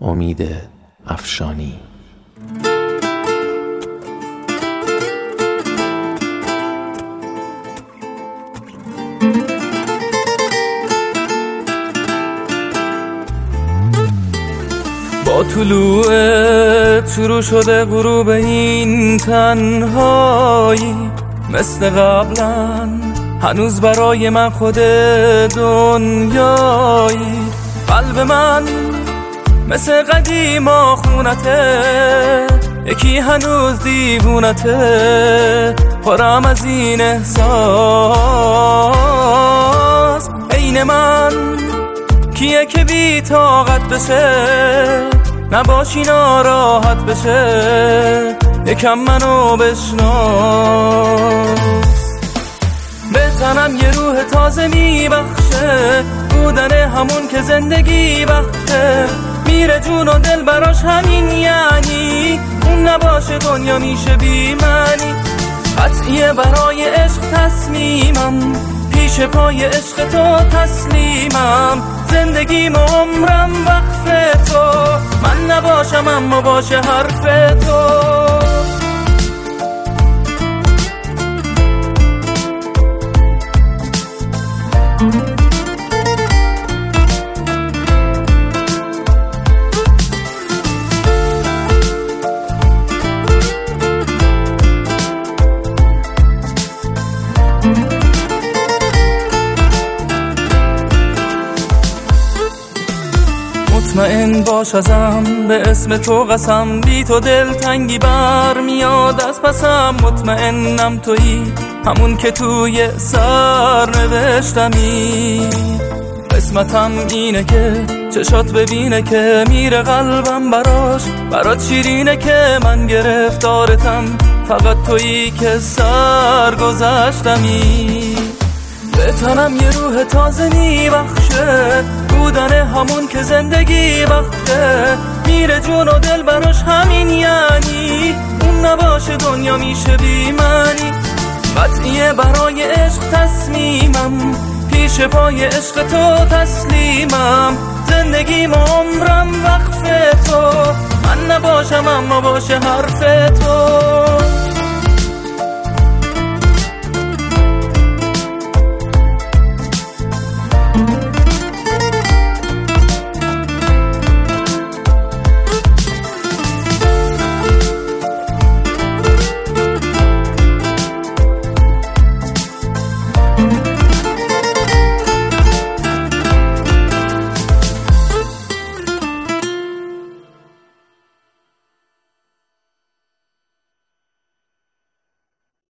امید افشانی. با طلوع شروع شده غروب این تنهایی، مثل قبلا هنوز برای من خود دنیایی. قلب من مثل قدیما خونته، یکی هنوز دیوونته، پرم از این احساس. عین من کیه که بی طاقت بشه، نباشی ناراحت بشه، یکم منو بشناس. به تنم یه روح تازه میبخشه، بودن همون که زندگی بخته. میره جون و دل براش همین، یعنی اون نباشه دنیا میشه بی معنی. قطعیه برای عشق تصمیمم، پیش پای عشق تو تسلیمم. زندگیم و عمرم وقف تو، من نباشم اما باشه حرف تو. مطمئن باش ازم، به اسم تو قسم، بی تو دل تنگی بر میاد از پسم. مطمئنم تویی همون که توی سر نوشتمی. قسمتم اینه که چشات ببینه که میره قلبم برات شیرینه که من گرفتارتم، فقط تویی که سر گذشتمی. به تنم یه روح تازه میبخشه، بودن همون که زندگی وقته. میره جون و دل براش همین، یعنی اون نباشه دنیا میشه بی معنی. قطعیه برای عشق تصمیمم، پیش پای عشق تو تسلیمم. زندگیم و عمرم وقف تو، من نباشم اما باشه حرف تو.